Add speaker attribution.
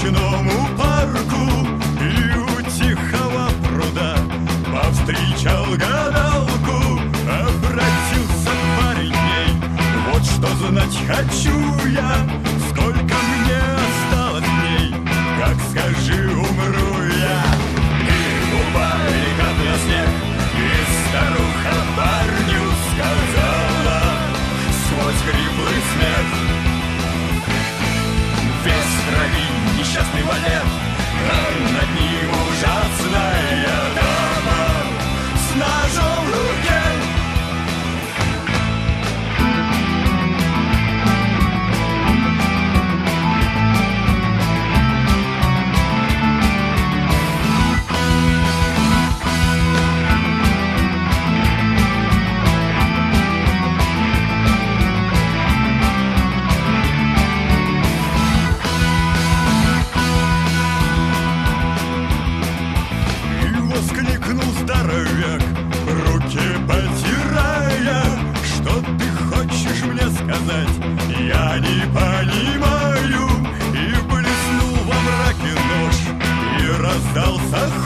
Speaker 1: ночному парку и у тихого пруда повстречал гадалку. Обратился парень к ней: вот что знать хочу я, сколько мне осталось дней, как скажи, умру я. И упали как на снег, и старуха парню сказала сквозь хриплый смех: весь в крови несчастный валет, а над ним ужасная дама с ножом в руке. Здоровяк, руки потирая: что ты хочешь мне сказать, я не понимаю. И блеснул во мраке нож, и раздался